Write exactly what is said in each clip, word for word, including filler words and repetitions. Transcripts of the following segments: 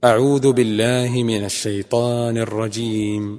أعوذ بالله من الشيطان الرجيم.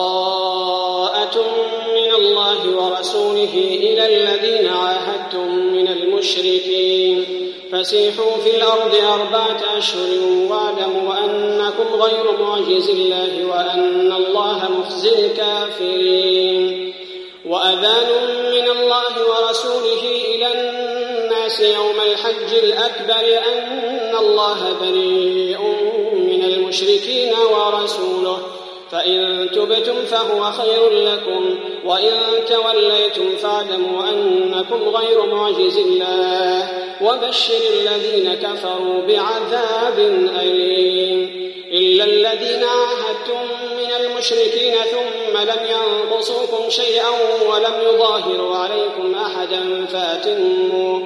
براءة من الله ورسوله إلى الذين عاهدتم من المشركين فسيحوا في الأرض أربعة أشهر واعلموا أنكم غير معجز الله وأن الله مخزي الكافرين. وأذان من الله ورسوله إلى الناس يوم الحج الأكبر أن الله بريء من المشركين ورسوله فإن تبتم فهو خير لكم وإن توليتم فاعلموا أنكم غير معجز الله وبشر الذين كفروا بعذاب أليم. إلا الذين عاهدتم من المشركين ثم لم ينقصوكم شيئا ولم يظاهروا عليكم أحدا فأتموا,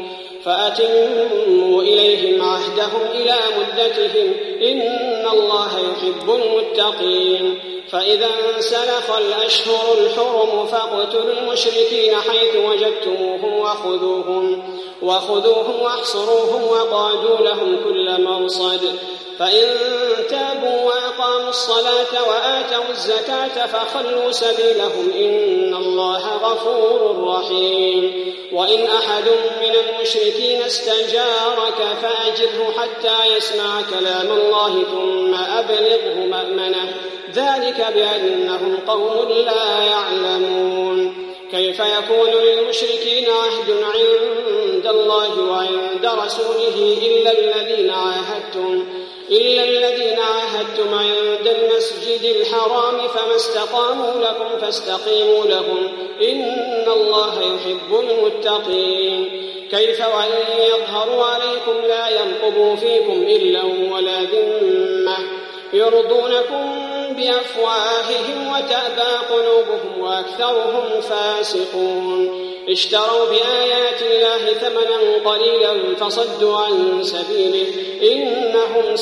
فأتموا إليهم عهدهم إلى مدتهم إن الله يحب المتقين. فإذا انسلخ الأشهر الحرم فاقتلوا المشركين حيث وجدتموهم وخذوهم, وخذوهم واحصروهم وقعدوا لهم كل مرصد. فإن تابوا وأقاموا الصلاة وآتوا الزكاة فخلوا سبيلهم إن الله غفور رحيم. وإن أحد من المشركين استجارك فأجره حتى يسمع كلام الله ثم أبلغه مأمنه ذلك بأنهم قوم لا يعلمون. كيف يكون للمشركين عهد عند الله وعند رسوله إلا الذين عاهدتم إلا الذين عاهدتم عند المسجد الحرام فما استقاموا لكم فاستقيموا لهم إن الله يحب المتقين. كيف وإن يظهروا عليكم لا ينقبوا فيكم إلا ولا ذمة يرضونكم بأفواههم وتأبى قلوبهم وأكثرهم فاسقون. اشتروا بآيات الله ثمنا قليلا فصدوا عن سبيله إنهم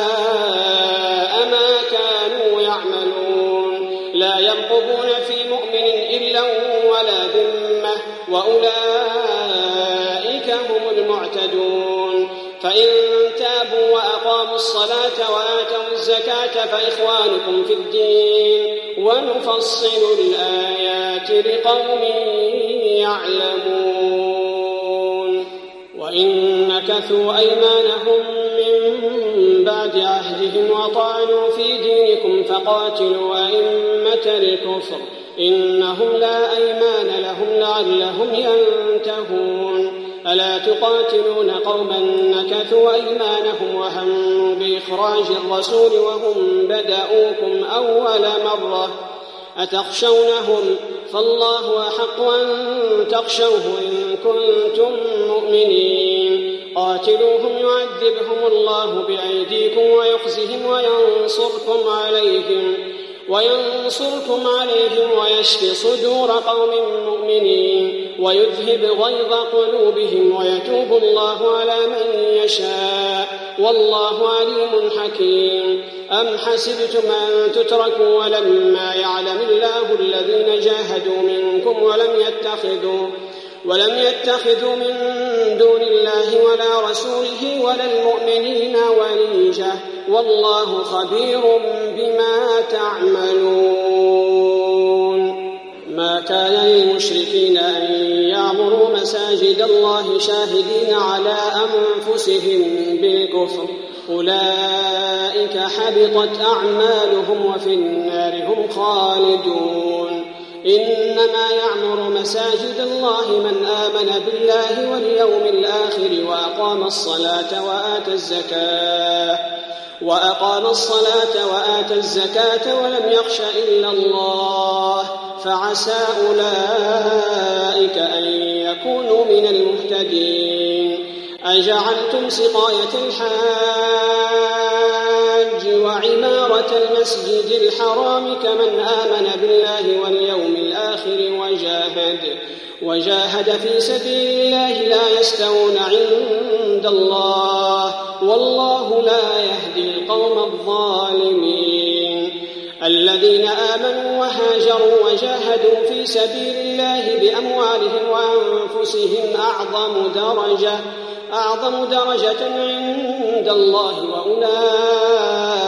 ساء ما كانوا يعملون. لا يرقبون في مؤمن إلا ولا ذمة وأولئك هم المعتدون. فإن تابوا وأقاموا الصلاة وآتوا الزكاة فإخوانكم في الدين ونفصل الآيات لقوم يعلمون. وإن نكثوا أيمانهم من بعد عهدهم وطعنوا في دينكم فقاتلوا أئمة الكفر إنهم لا أيمان لهم لعلهم ينتهون. ألا تقاتلون قوما نكثوا أيمانهم وهموا بإخراج الرسول وهم بدأوكم أول مرة أتخشونهم فالله أحق أن تخشوه إن كنتم مؤمنين. قاتلوهم يعذبهم الله بأيديكم ويخزهم وينصركم عليهم وينصركم عليهم ويشفي صدور قوم مؤمنين ويذهب غيظ قلوبهم ويتوب الله على من يشاء والله عليم حكيم. أم حسبتم أن تتركوا ولما يعلم الله الذين جاهدوا منكم ولم يتخذوا ولم يتخذوا من دون الله ولا رسوله ولا المؤمنين وليجة والله خبير بما تعملون. ما كان للمشركين أن يعمروا مساجد الله شاهدين على أنفسهم بالكفر أولئك حبطت أعمالهم وفي النار هم خالدون. إنما يعمر مساجد الله من آمن بالله واليوم الآخر وأقام الصلاة وآتى الزكاة وأقام الصلاة وآتى الزكاة ولم يخش إلا الله فعسى أولئك أن يكونوا من المهتدين. أجعلتم سقاية الحاج وعمارة المسجد الحرام كمن آمن بالله واليوم الآخر وجاهد, وجاهد في سبيل الله لا يستوون عند الله والله لا يهدي القوم الظالمين. الذين آمنوا وهاجروا وجاهدوا في سبيل الله بأموالهم وأنفسهم أعظم درجة أعظم درجة عند الله وأولئك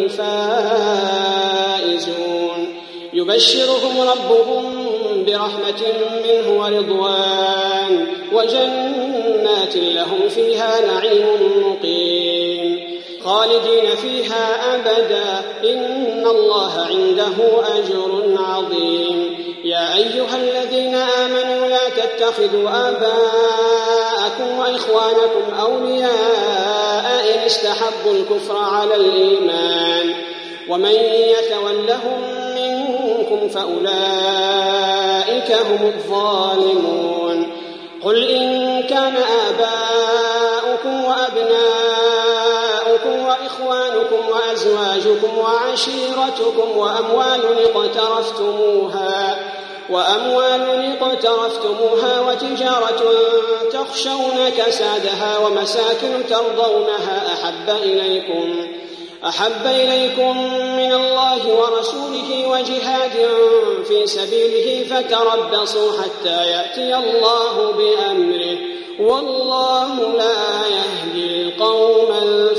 الفائزون يبشرهم ربهم برحمة منه ورضوان وجنات لهم فيها نعيم مقيم خالدين فيها أبدا إن الله عنده أجر عظيم يا أيها الذين آمنوا لا تتخذوا آباءكم وإخوانكم أولياء إن استحبوا الكفر على الإيمان ومن يتولهم منكم فأولئك هم الظالمون قل إن كان آباؤكم وأبناؤكم وإخوانكم وأزواجكم وعشيرتكم وأموال اقترفتموها وأموال اقترفتموها وتجارة تخشون كسادها ومساكن ترضونها أحب إليكم أحب إليكم من الله ورسوله وجهاد في سبيله فتربصوا حتى يأتي الله بأمره والله لا يهدي القوم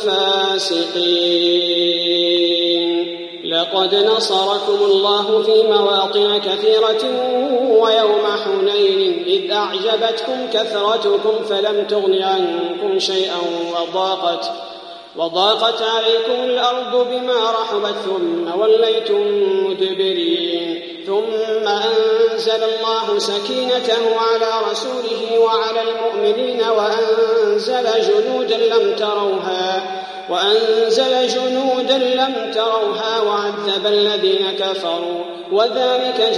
الفاسقين لقد نصركم الله في مواطن كثيرة ويوم حنين إذ أعجبتكم كثرتكم فلم تغن عنكم شيئا وضاقت وضاقت عليكم الأرض بما رحبت ثم وليتم مدبرين ثم أنزل الله سكينته على رسوله وعلى المؤمنين وأنزل جنودا لم تروها وأنزل جنودا لم تروها وعذب الذين كفروا وذلك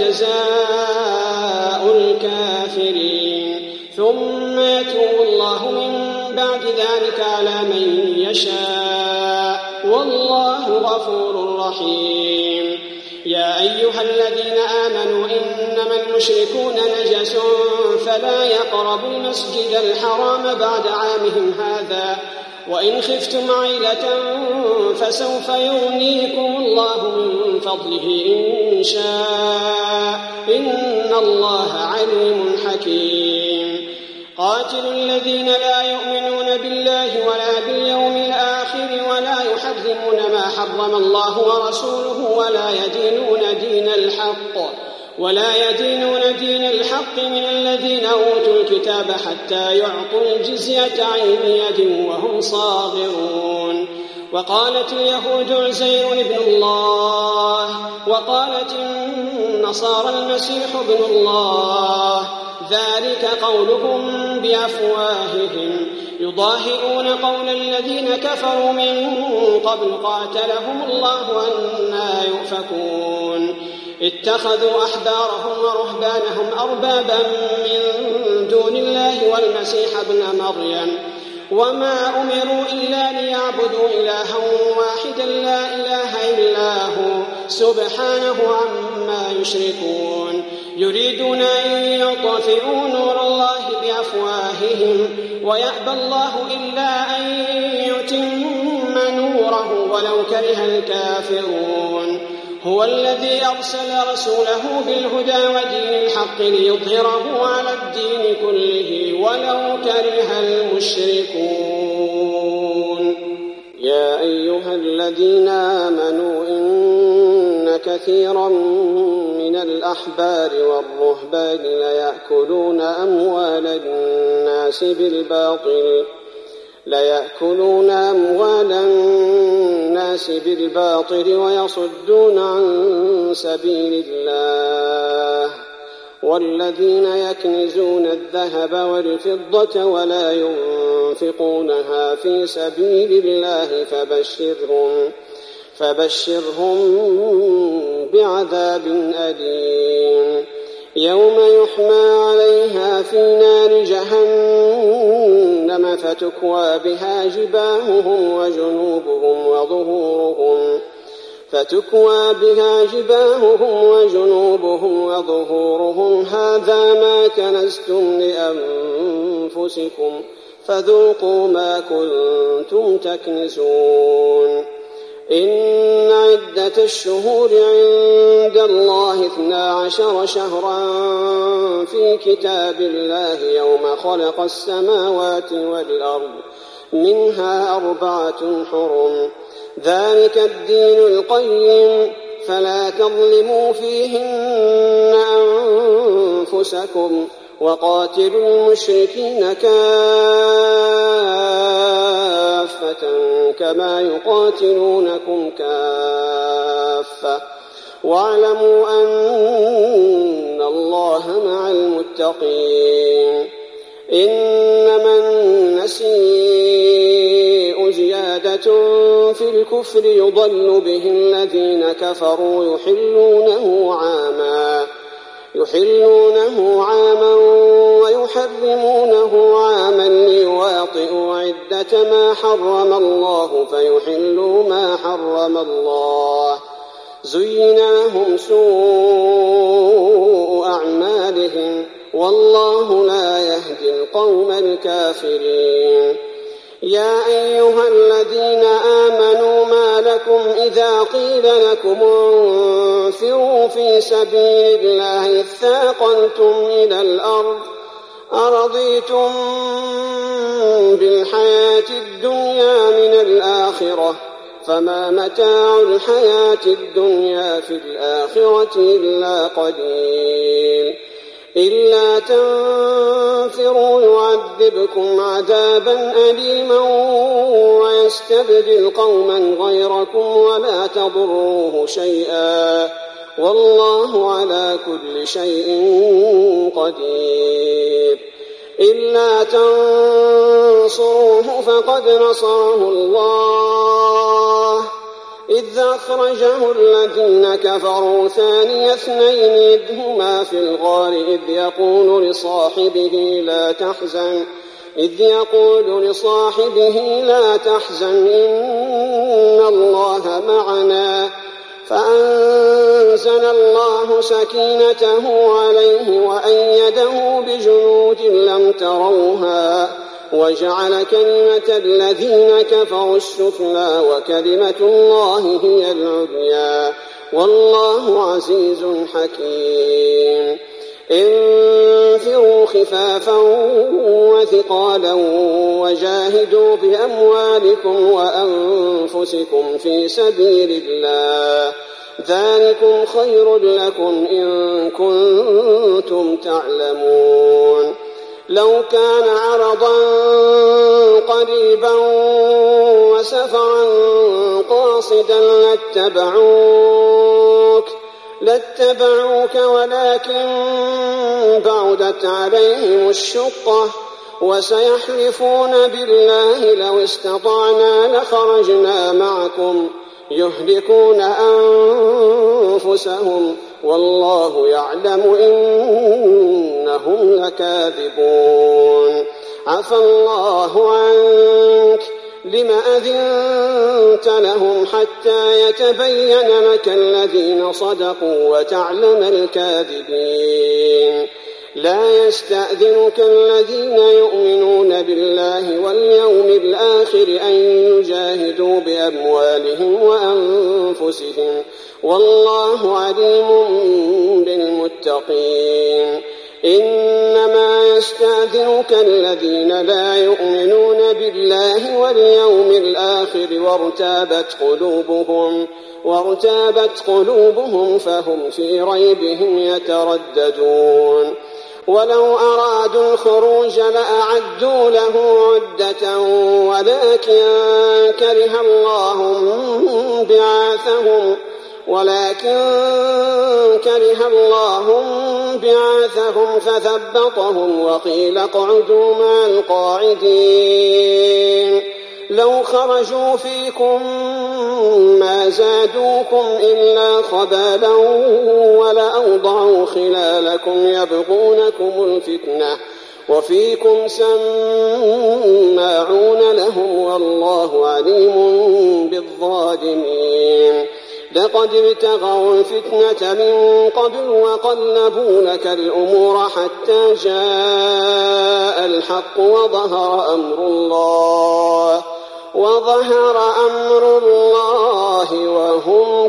جزاء الكافرين ثم يتوب الله من بعد ذلك على من يشاء والله غفور رحيم يا أيها الذين آمنوا إنما المشركون نجس فلا يقربوا المسجد الحرام بعد عامهم هذا وإن خفتم عيلة فسوف يغنيكم الله من فضله إن شاء إن الله عليم حكيم قاتلوا الذين لا يؤمنون بالله ولا باليوم الآخر ولا يحرمون ما حرم الله ورسوله ولا يدينون دين الحق ولا يدينون دين الحق من الذين أوتوا الكتاب حتى يعطوا الجزية عن يد وهم صاغرون وقالت اليهود عزير ابن الله وقالت النصارى المسيح ابن الله ذلك قولهم بأفواههم يضاهئون قول الذين كفروا من قبل قاتلهم الله أنى يؤفكون اتخذوا أحبارهم ورهبانهم أربابا من دون الله والمسيح ابن مريم وما أمروا إلا ليعبدوا إلها واحدا لا إله إلا هو سبحانه عما يشركون يريدون أن يطفئوا نور الله بأفواههم ويأبى الله إلا أن يتم نوره ولو كره الكافرون هو الذي أرسل رسوله بالهدى ودين الحق ليظهره على الدين كله ولو كره المشركون يا أيها الذين آمنوا إن كثيرا من الأحبار والرهبان ليأكلون أموال الناس بالباطل ليأكلون أموال الناس بالباطل ويصدون عن سبيل الله والذين يكنزون الذهب والفضة ولا ينفقونها في سبيل الله فبشرهم فبشرهم بعذاب أليم يوم يحمى عليها في نار جهنم فتكوى بها جباههم وجنوبهم وظهورهم فتكوى بها جباههم وجنوبهم وظهورهم هذا ما كنزتم لأنفسكم فذوقوا ما كنتم تكنزون إن عدة الشهور عند الله اثنا عشر شهرا في كتاب الله يوم خلق السماوات والأرض منها أربعة حرم ذلك الدين القيم فلا تظلموا فيهن أنفسكم وقاتلوا المشركين كافة كما يقاتلونكم كافة واعلموا أن الله مع المتقين. إنما النسيء زيادة في الكفر يضل به الذين كفروا يحلونه عاما يحلونه عاما ويحرمونه عاما ليواطئوا عدة ما حرم الله فيحلوا ما حرم الله. زين لهم سوء أعمالهم والله لا يهدي القوم الكافرين. يا أيها الذين آمنوا ما لكم إذا قيل لكم انفروا في سبيل الله اثاقلتم إلى الأرض أرضيتم بالحياة الدنيا من الآخرة فما متاع الحياة الدنيا في الآخرة إلا قليل. إلا تنفروا يعذبكم عذابا أليما ويستبدل قوما غيركم ولا تضروه شيئا والله على كل شيء قدير. إلا تنصروه فقد نصره الله إذ أخرجه الذين كفروا ثاني اثنين إذ هما في الغار إذ يقول لصاحبه لا تحزن إذ يقول لصاحبه لا تحزن إن الله معنا فأنزل الله سكينته عليه وأيده بجنود لم تروها وجعل كلمة الذين كفروا السفلى وكلمة الله هي العليا والله عزيز حكيم. انفروا خفافا وثقالا وجاهدوا بأموالكم وأنفسكم في سبيل الله ذلكم خير لكم إن كنتم تعلمون. لو كان عرضا قريبا وسفرا قاصدا لاتبعوك لاتبعوك ولكن بعدت عليهم الشقة وسيحلفون بالله لو استطعنا لخرجنا معكم يهلكون أنفسهم والله يعلم إنهم لكاذبون. عفى الله عنك لم أذنت لهم حتى يتبين لك الذين صدقوا وتعلم الكاذبين. لا يستأذنك الذين يؤمنون بالله واليوم الآخر أن يجاهدوا بأموالهم وأنفسهم والله عليم بالمتقين. إنما يستأذنك الذين لا يؤمنون بالله واليوم الآخر وارتابت قلوبهم وارتابت قلوبهم فهم في ريبهم يترددون. ولو أرادوا الخروج لأعدوا له عدة ولكن كره الله بعاثهم ولكن كره الله بعاثهم فثبطهم وقيل اقعدوا مع القاعدين. لو خرجوا فيكم ما زادوكم إلا خبالا ولأوضعوا خلالكم يبغونكم الفتنة وفيكم سماعون لهم والله عليم بالظالمين. لقد ابتغوا الفتنة من قبل وقلبوا لك الأمور حتى جاء الحق وظهر أمر الله وظهر أمر الله وهم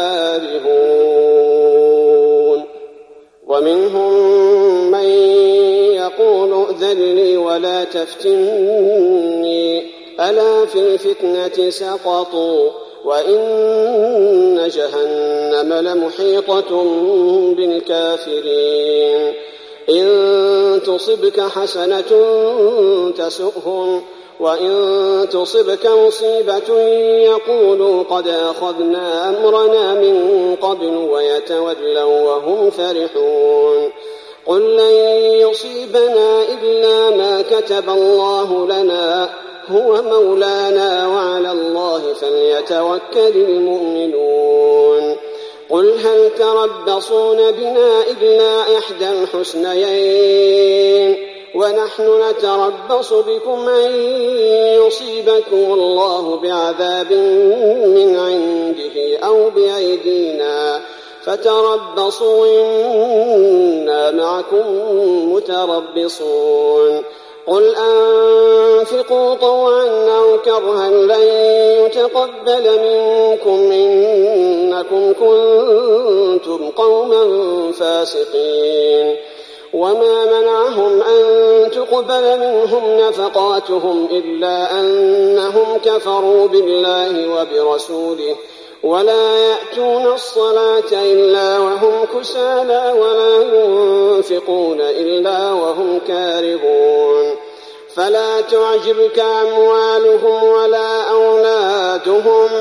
كارهون. ومنهم من يقول ائذن لي ولا تفتني ألا في الفتنة سقطوا وإن جهنم لمحيطة بالكافرين. إن تصبك حسنة تسؤهم وإن تصبك مصيبة يقولوا قد أخذنا أمرنا من قبل ويتولوا وهم فرحون. قل لن يصيبنا إلا ما كتب الله لنا هو مولانا وعلى الله فليتوكل المؤمنون. قل هل تربصون بنا إلا إحدى الحسنيين ونحن نتربص بكم أن يصيبكم الله بعذاب من عنده أو بأيدينا فتربصوا إنا معكم متربصون. قل أنفقوا طوعا أو كرها لن يتقبل منكم إنكم كنتم قوما فاسقين. وما منعهم أن تقبل منهم نفقاتهم إلا أنهم كفروا بالله وبرسوله ولا يأتون الصلاة إلا وهم كسالى ولا ينفقون إلا وهم كارهون. فلا تعجبك أموالهم ولا أولادهم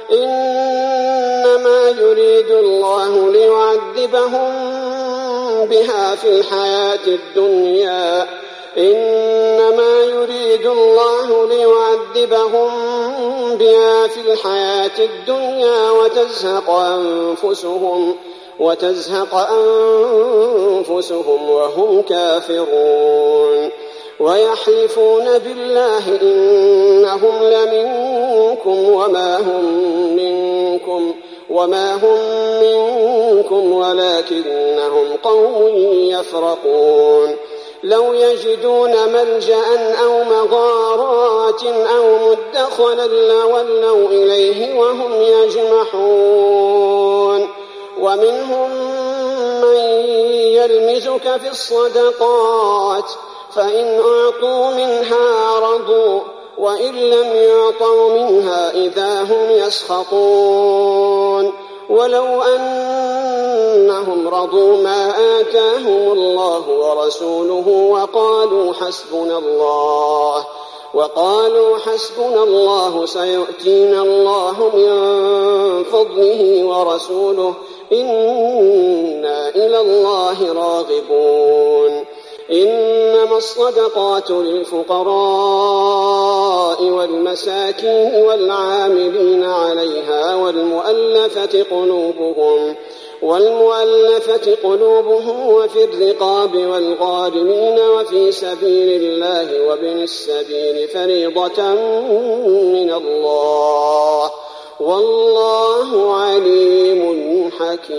إنما يريد الله ليعذبهم بها في الحياة الدنيا إنما يريد الله ليعذبهم بها في الحياة الدنيا وتزهق أنفسهم وتزهق أنفسهم وهم كافرون. ويحلفون بالله إنهم لمنكم وما هم منكم وما هم منكم ولكنهم قوم يفرقون. لو يجدون ملجأ أو مغارات أو مدخلا لولوا إليه وهم يجمحون. ومنهم من يلمزك في الصدقات فإن أعطوا منها رضوا وإن لم يعطوا منها إذا هم يسخطون. ولو أنهم رضوا ما آتاهم الله ورسوله وقالوا حسبنا الله وقالوا حسبنا الله سيؤتينا الله من فضله ورسوله إنا إلى الله راغبون. إنما الصدقات للفقراء والمساكين والعاملين عليها والمؤلفة قلوبهم والمؤلفة قلوبهم وفي الرقاب والغارمين وفي سبيل الله وابن السبيل فريضة من الله والله عليم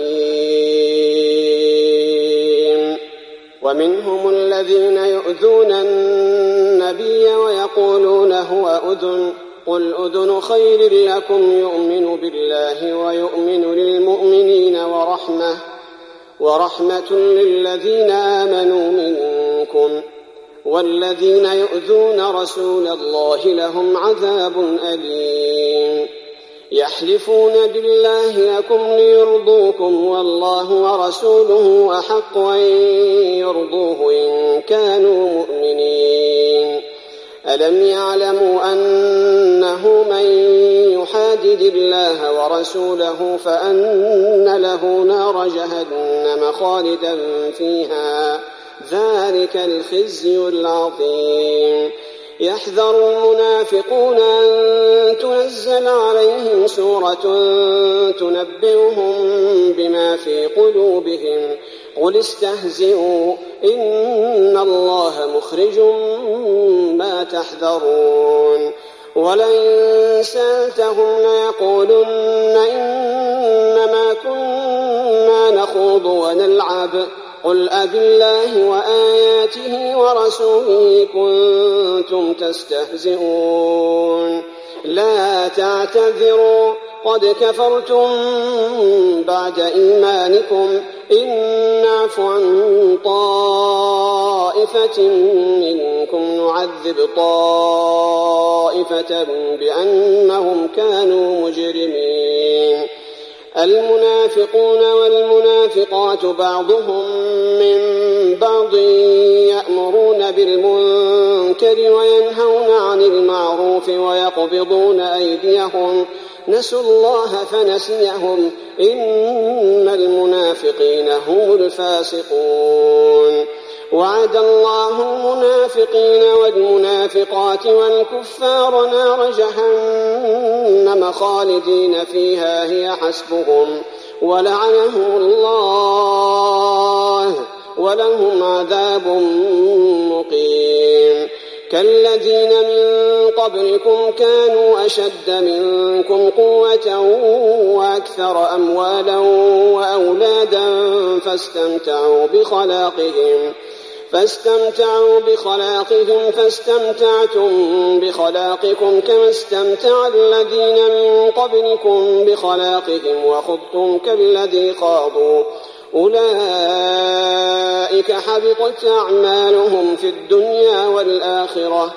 حكيم. ومنهم الذين يؤذون النبي ويقولون هو أذن قل أذن خير لكم يؤمن بالله ويؤمن للمؤمنين ورحمة ورحمة للذين آمنوا منكم والذين يؤذون رسول الله لهم عذاب أليم. يحلفون بالله لكم ليرضوكم والله ورسوله أحق أن يرضوه إن كانوا مؤمنين. ألم يعلموا أنه من يحادد الله ورسوله فأن له نار جهنم خالدا فيها ذلك الخزي العظيم. يحذر المنافقون أن تنزل عليهم سورة تنبئهم بما في قلوبهم قل استهزئوا إن الله مخرج ما تحذرون. ولئن سألتهم ليقولن إنما كنا نخوض ونلعب قل أبالله وآياته ورسوله كنتم تستهزئون. لا تعتذروا قد كفرتم بعد إيمانكم إن نعف عن طائفة منكم نعذب طائفة بأنهم كانوا مجرمين. المنافقون والمنافقات بعضهم من بعض يأمرون بالمنكر وينهون عن المعروف ويقبضون أيديهم نسوا الله فنسيهم إن المنافقين هم الفاسقون. وعد الله المنافقين والمنافقات والكفار نار جهنم خالدين فيها هي حسبهم ولعنهم الله ولهم عذاب مقيم. كالذين من قبلكم كانوا أشد منكم قوة وأكثر أموالا وأولادا فاستمتعوا بخلاقهم فاستمتعوا بخلاقهم فاستمتعتم بخلاقكم كما استمتع الذين من قبلكم بخلاقهم وخضتم كالذي خاضوا أولئك حبطت أعمالهم في الدنيا والآخرة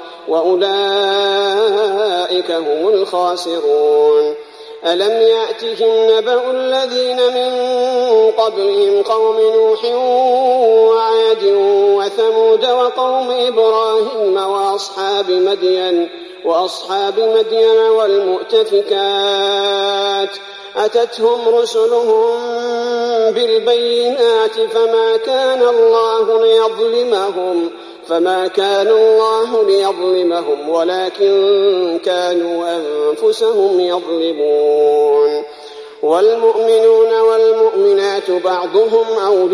وأولئك هم الخاسرون. ألم يأتهم نبأ الذين من قبلهم قوم نوح وعاد وثمود وقوم إبراهيم وأصحاب مدين وأصحاب مدين والمؤتفكات أتتهم رسلهم بالبينات فما كان الله ليظلمهم فما كان الله ليظلمهم ولكن كانوا أنفسهم يظلمون. والمؤمنون والمؤمنات بعضهم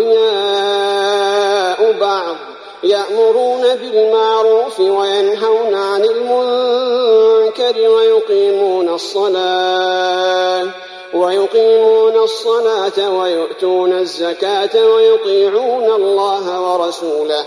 أولياء بعض يأمرون بالمعروف وينهون عن المنكر ويقيمون الصلاة ويقيمون الصلاة ويؤتون الزكاة ويطيعون الله ورسوله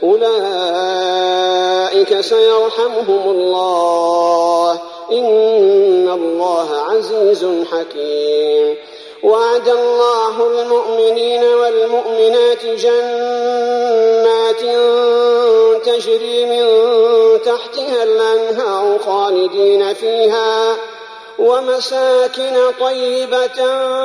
أولئك سيرحمهم الله إن الله عزيز حكيم. وعد الله المؤمنين والمؤمنات جنات تجري من تحتها الأنهار خالدين فيها ومساكن طيبة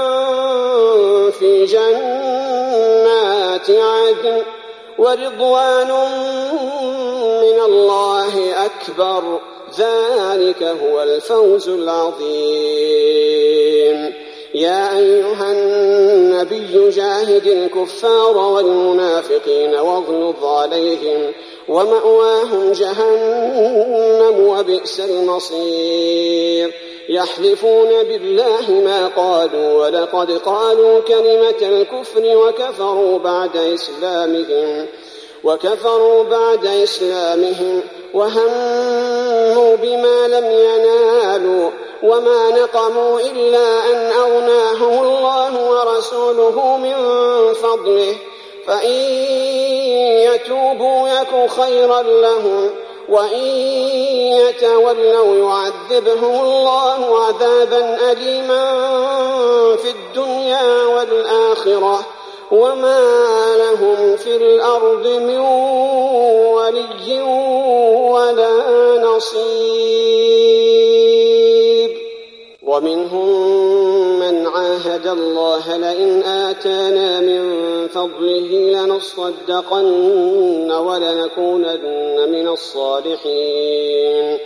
في جنات عدن ورضوان من الله أكبر ذلك هو الفوز العظيم. يا أيها النبي جاهد الكفار والمنافقين واغلظ عليهم ومأواهم جهنم وبئس المصير. يحلفون بالله ما قالوا ولقد قالوا كلمة الكفر وكفروا بعد إسلامهم وكفروا بعد إسلامهم وهموا بما لم ينالوا وما نقموا إلا أن أغناهم الله ورسوله من فضله فإن يتوبوا يك خيرا لهم وإن يتولوا يعذبهم الله عذابا أليما في الدنيا والآخرة وما لهم في الأرض من ولي ولا نصير. ومنهم من عاهد الله لئن آتانا من فضله لنصدقن ولنكونن من الصالحين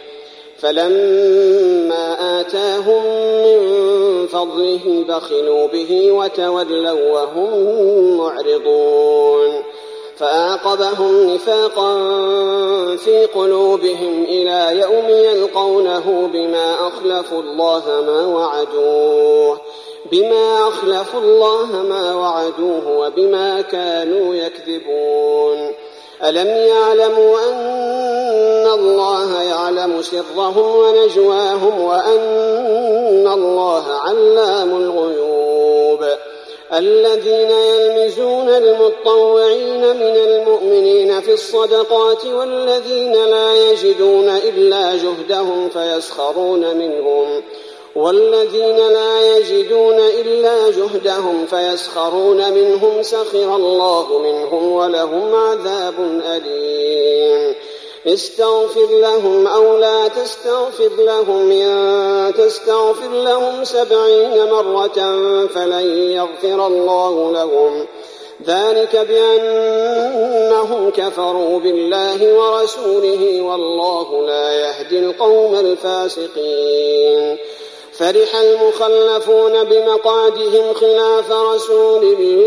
فلما آتاهم من فضله بخلوا به وتولوا وهم معرضون فأعقبهم نفاقا في قلوبهم إلى يوم يلقونه بما أخلفوا الله ما وعدوه بما أخلفوا الله ما وعدوه وبما كانوا يكذبون. ألم يعلموا أن الله يعلم سرهم ونجواهم وأن الله علام الغيوب. الذين يلمزون المتطوعين من المؤمنين في الصدقات والذين لا يجدون إلا جهدهم فيسخرون منهم والذين لا يجدون إلا جهدهم فيسخرون منهم سخر الله منهم ولهم عذاب أليم استغفر لهم أو لا تستغفر لهم إن تستغفر لهم سبعين مرة فلن يغفر الله لهم ذلك بأنهم كفروا بالله ورسوله والله لا يهدي القوم الفاسقين فرح المخلفون بمقعدهم خلاف رسول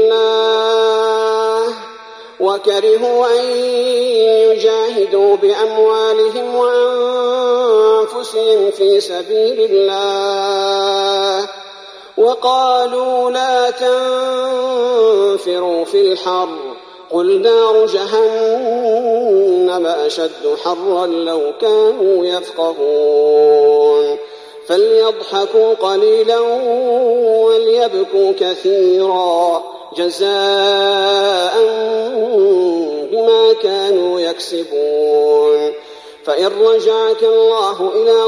الله وكرهوا أن يجاهدوا بأموالهم وأنفسهم في سبيل الله وقالوا لا تنفروا في الحر قل نار جهنم أشد حرا لو كانوا يفقهون فليضحكوا قليلا وليبكوا كثيرا جزاء بما كانوا يكسبون فإن رجعك الله إلى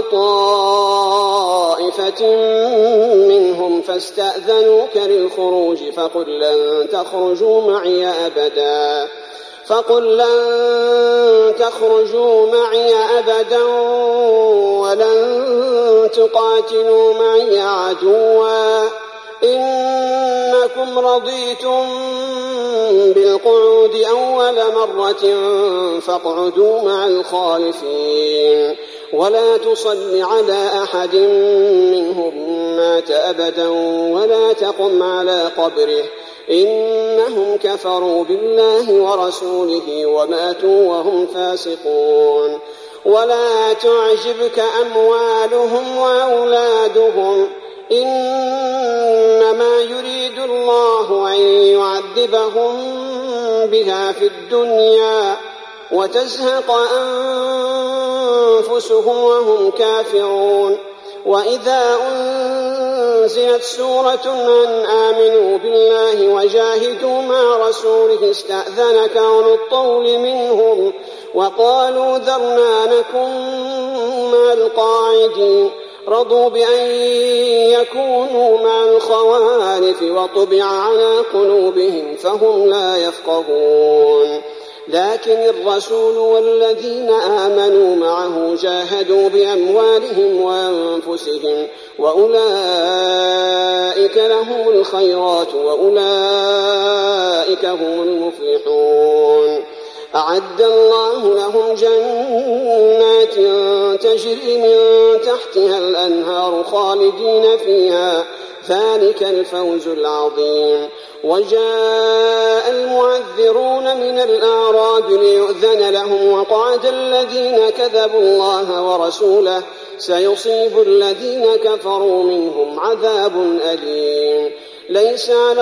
طائفة منهم فاستأذنوك للخروج فقل لن تخرجوا معي أبدا فقل لن تخرجوا معي أبدا ولن تقاتلوا معي عدوا إنكم رضيتم بالقعود أول مرة فاقعدوا مع الخالفين ولا تصل على أحد منهم مات أبدا ولا تقم على قبره إنهم كفروا بالله ورسوله وماتوا وهم فاسقون ولا تعجبك أموالهم وأولادهم إنما يريد الله أن يعذبهم بها في الدنيا وتزهق أنفسهم وهم كافرون وإذا أنزلت سورة أن آمنوا بالله وجاهدوا مع رسوله استأذنك أولو الطول منهم وقالوا ذرنا نكن مع القاعدين رضوا بأن يكونوا مع الخوالف وطبع على قلوبهم فهم لا يفقهون لكن الرسول والذين آمنوا معه جاهدوا بأموالهم وأنفسهم وأولئك لهم الخيرات وأولئك هم المفلحون أعد الله لهم جنات تجري من تحتها الأنهار خالدين فيها ذلك الفوز العظيم وجاء المعذرون من الأعراب ليؤذن لهم وقعد الذين كذبوا الله ورسوله سيصيب الذين كفروا منهم عذاب أليم ليس على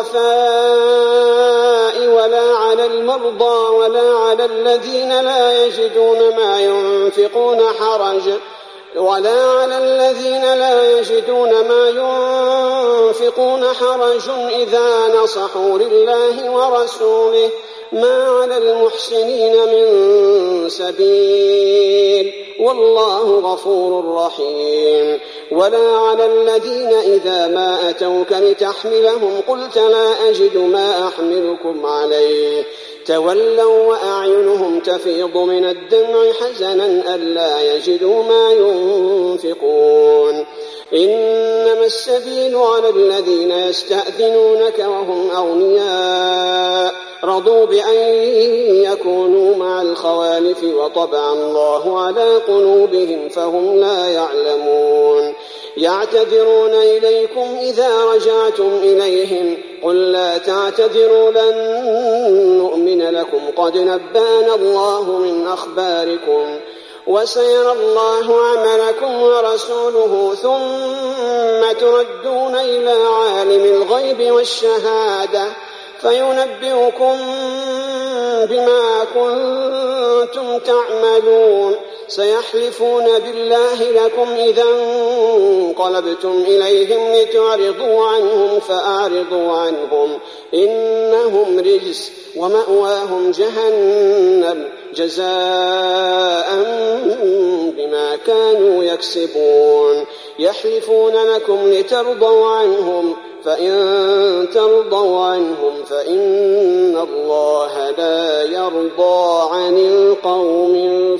الضعفاء ولا على المرضى ولا على الذين لا يجدون ما ينفقون حرج ولا على الذين لا يجدون ما ينفقون حرج إذا نصحوا لله ورسوله ما على المحسنين من سبيل والله غفور رحيم ولا على الذين إذا ما أتوك لتحملهم قلت لا أجد ما أحملكم عليه تولوا وأعينهم تفيض من الدمع حزنا ألا يجدوا ما ينفقون إنما السبيل على الذين يستأذنونك وهم أغنياء رضوا بأن يكونوا مع الخوالف وطبع الله على قلوبهم فهم لا يعلمون يعتذرون إليكم إذا رجعتم إليهم قل لا تعتذروا لن نؤمن لكم قد نبأنا الله من أخباركم وسيرى الله عملكم ورسوله ثم تردون إلى عالم الغيب والشهادة فينبئكم بما كنتم تعملون سيحلفون بالله لكم إذا انقلبتم إليهم لتعرضوا عنهم فأعرضوا عنهم إنهم رجس ومأواهم جهنم جزاء بما كانوا يكسبون يحلفون لكم لترضوا عنهم فإن ترضوا عنهم فإن الله لا يرضى عن القوم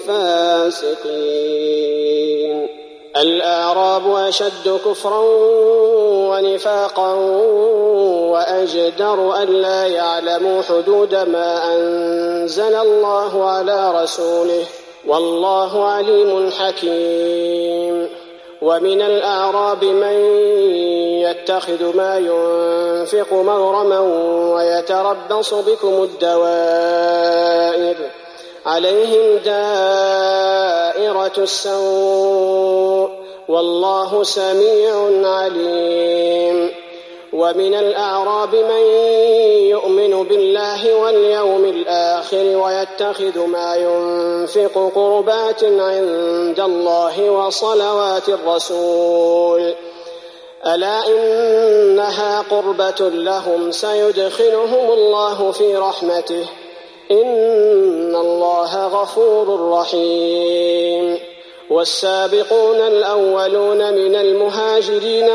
الفاسقين. الأعراب أشد كفرا ونفاقا وأجدر ألا يعلموا حدود ما أنزل الله على رسوله والله عليم حكيم. ومن الأعراب من يتخذ ما ينفق مغرما ويتربص بكم الدوائر عليهم دائرة السوء والله سميع عليم. ومن الأعراب من يؤمن بالله واليوم الآخر ويتخذ ما ينفق قربات عند الله وصلوات الرسول ألا إنها قربة لهم سيدخلهم الله في رحمته إن الله غفور رحيم. والسابقون الأولون من المهاجرين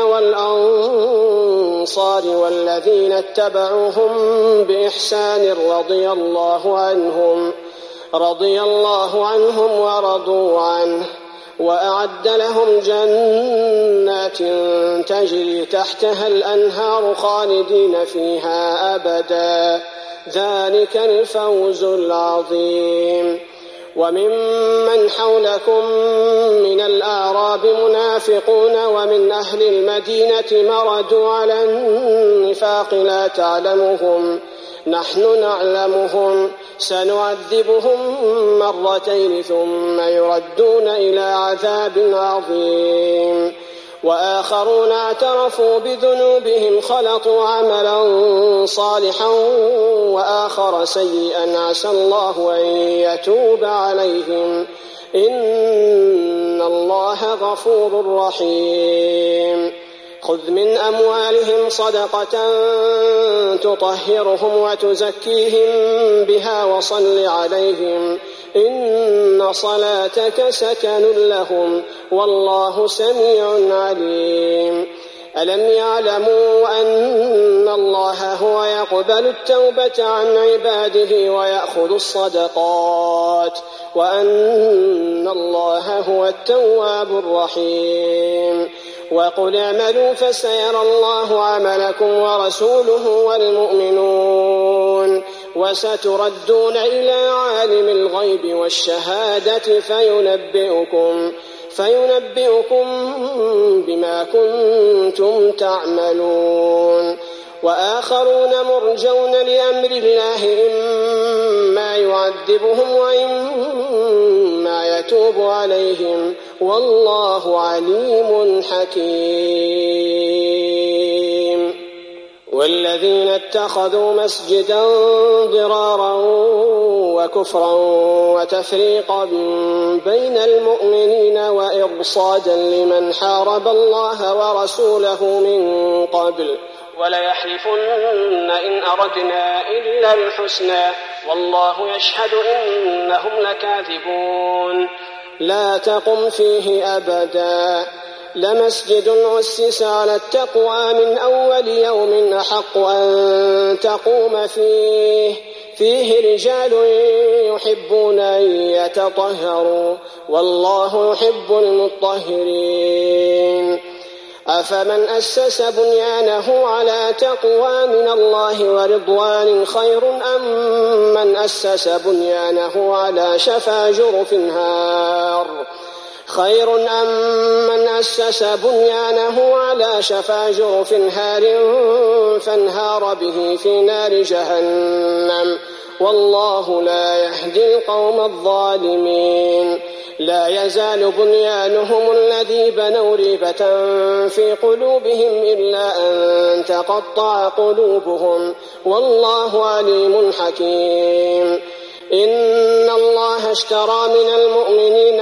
والأنصار والذين اتبعوهم بإحسان رضي الله عنهم رضي الله عنهم ورضوا عنه وأعد لهم جنات تجري تحتها الأنهار خالدين فيها أبدا ذلك الفوز العظيم. وممن حولكم من الأعراب منافقون ومن أهل المدينة مردوا على النفاق لا تعلمهم نحن نعلمهم سنعذبهم مرتين ثم يردون إلى عذاب عظيم. وآخرون اعترفوا بذنوبهم خلطوا عملا صالحا وآخر سيئا عسى الله أن يتوب عليهم إن الله غفور رحيم. خذ من أموالهم صدقة تطهرهم وتزكيهم بها وصل عليهم إن صلاتك سكن لهم والله سميع عليم. ألم يعلموا أن الله هو يقبل التوبة عن عباده ويأخذ الصدقات وأن الله هو التواب الرحيم. وقل اعملوا فسيرى الله عملكم ورسوله والمؤمنون وستردون إلى عالم الغيب والشهادة فينبئكم فينبئكم بما كنتم تعملون. وآخرون مرجون لأمر الله إما يعذبهم وإما يتوب عليهم والله عليم حكيم. والذين اتخذوا مسجدا ضرارا وكفرا وتفريقا بين المؤمنين وإرصادا لمن حارب الله ورسوله من قبل وليحلفن إن أردنا إلا الحسنى والله يشهد إنهم لكاذبون. لا تقم فيه أبدا لمسجد أسس على التقوى من أول يوم أحق أن تقوم فيه فيه رجال يحبون أن يتطهروا والله يحب المطهرين. أفمن أسس بنيانه على تقوى من الله ورضوان خير أم من أسس بنيانه على شفا جرف هار خير أم من أسس بنيانه على شفا جرف هار فانهار به في نار جهنم والله لا يهدي القوم الظالمين. لا يزال بنيانهم الذي بنوا ريبة في قلوبهم إلا أن تقطع قلوبهم والله عليم حكيم. إن الله اشترى من المؤمنين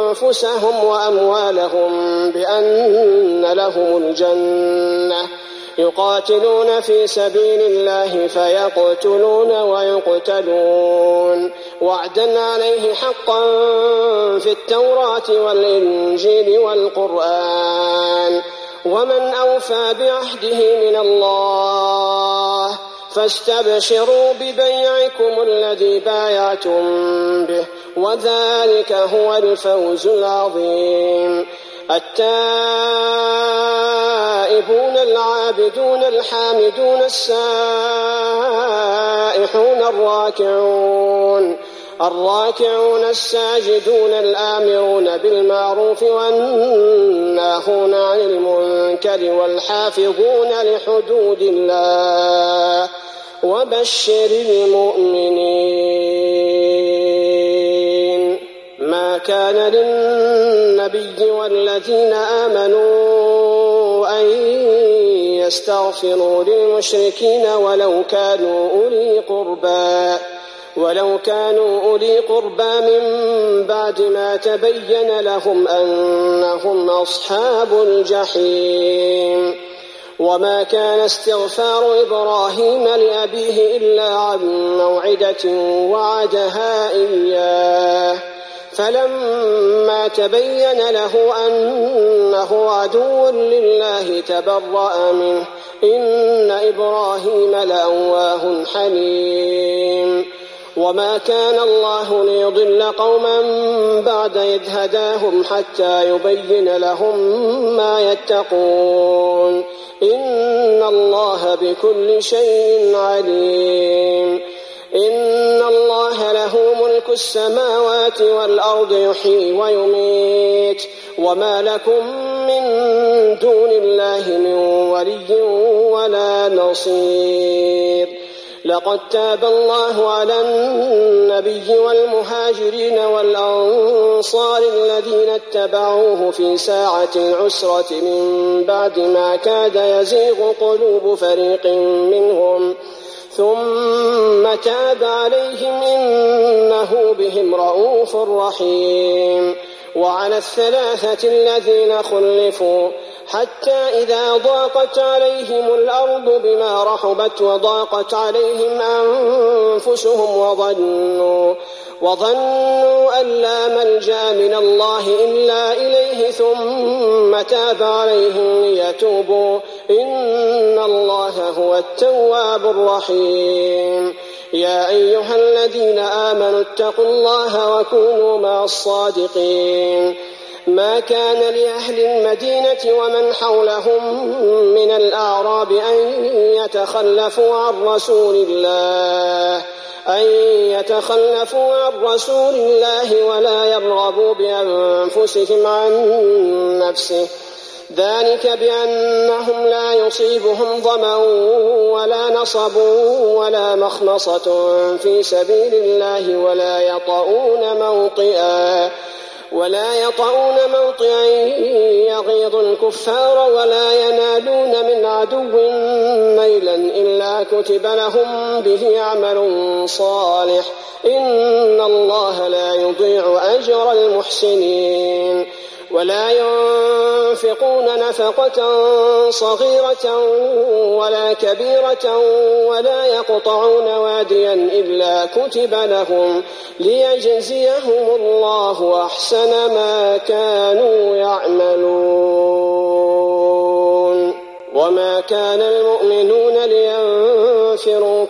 أنفسهم وأموالهم بأن لهم الجنة يقاتلون في سبيل الله فيقتلون ويقتلون وعدا عليه حقا في التوراة والإنجيل والقرآن ومن أوفى بعهده من الله فاستبشروا ببيعكم الذي بايعتم به وذلك هو الفوز العظيم. التائبون العابدون الحامدون السائحون الراكعون الراكعون الساجدون الآمرون بالمعروف والناهون عن المنكر والحافظون لحدود الله وبشر المؤمنين. ما كان للنبي والذين آمنوا أن يستغفروا للمشركين ولو كانوا أولي قربى ولو كانوا أولي قربى من بعد ما تبين لهم أنهم أصحاب الجحيم. وما كان استغفار إبراهيم لأبيه إلا عن موعدة وعدها إياه فلما تبين له أنه عدو لله تبرأ منه إن إبراهيم لأواه حليم. وما كان الله ليضل قوما بعد إذ هداهم حتى يبين لهم ما يتقون إن الله بكل شيء عليم. إن الله له ملك السماوات والأرض يحيي ويميت وما لكم من دون الله من ولي ولا نصير. لقد تاب الله على النبي والمهاجرين والأنصار الذين اتبعوه في ساعة العسرة من بعد ما كاد يزيغ قلوب فريق منهم ثم تاب عليهم إنه بهم رءوف رحيم. وعلى الثلاثة الذين خلفوا حتى إذا ضاقت عليهم الأرض بما رحبت وضاقت عليهم أنفسهم وظنوا وظنوا أن لا ملجأ من الله إلا إليه ثم تاب عليهم ليتوبوا إن الله هو التواب الرحيم. يا أيها الذين آمنوا اتقوا الله وكونوا مع الصادقين. ما كان لأهل المدينة ومن حولهم من الأعراب أن يتخلفوا عن رسول الله أن يتخلفوا عن رسول الله ولا يرغبوا بأنفسهم عن نفسه ذلك بأنهم لا يصيبهم ظمأ ولا نصب ولا مخمصة في سبيل الله ولا يطؤون موطئا ولا يطؤون موطئا يغيظ الكفار ولا ينالون من عدو نيلا إلا كتب لهم به عمل صالح إن الله لا يضيع أجر المحسنين. ولا ينفقون نفقة صغيرة ولا كبيرة ولا يقطعون واديا إلا كتب لهم ليجزيهم الله أحسن ما كانوا يعملون. وما كان المؤمنون لينفروا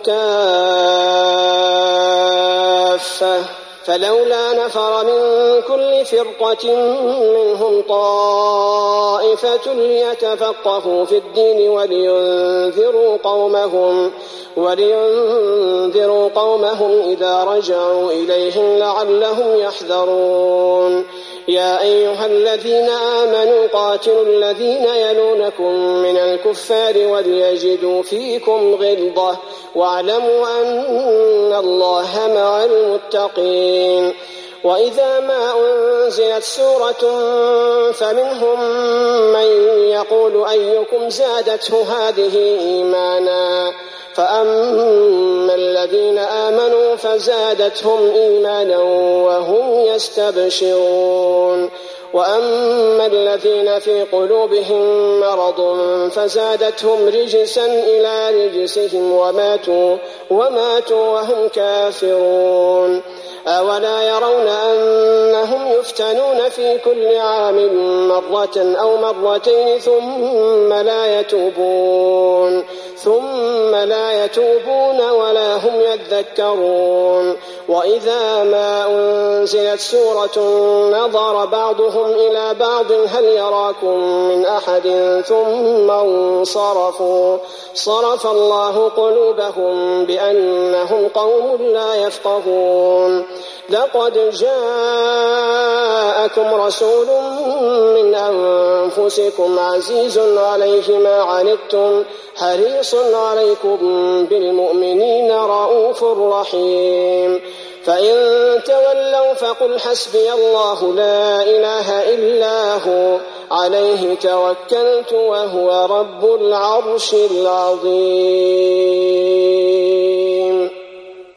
كافة فلولا نفر من كل فرقة منهم طائفة ليتفقهوا في الدين ولينذروا قومهم ولينذروا قومهم إذا رجعوا إليهم لعلهم يحذرون. يا أيها الذين آمنوا قاتلوا الذين يلونكم من الكفار وليجدوا فيكم غلظة واعلموا أن الله مع المتقين. وإذا ما أنزلت سورة فمنهم من يقول أيكم زادته هذه إيمانا فأما الذين آمنوا فزادتهم إيمانا وهم يستبشرون. وأما الذين في قلوبهم مرض فزادتهم رجسا إلى رجسهم وماتوا, وماتوا وهم كافرون. أولا يرون أنهم يفتنون في كل عام مرة أو مرتين ثم لا يتوبون ثم لا يتوبون ولا هم يذكرون. وإذا ما أنزلت سورة نظر بعضهم إلى بعض هل يراكم من أحد ثم انصرفوا صرف الله قلوبهم بأنهم قوم لا يفقهون. لقد جاءكم رسول من أنفسكم عزيز عليه ما عنتم حريص عليكم بالمؤمنين رؤوف رحيم. فإن تولوا فقل حسبي الله لا إله إلا هو عليه توكلت وهو رب العرش العظيم.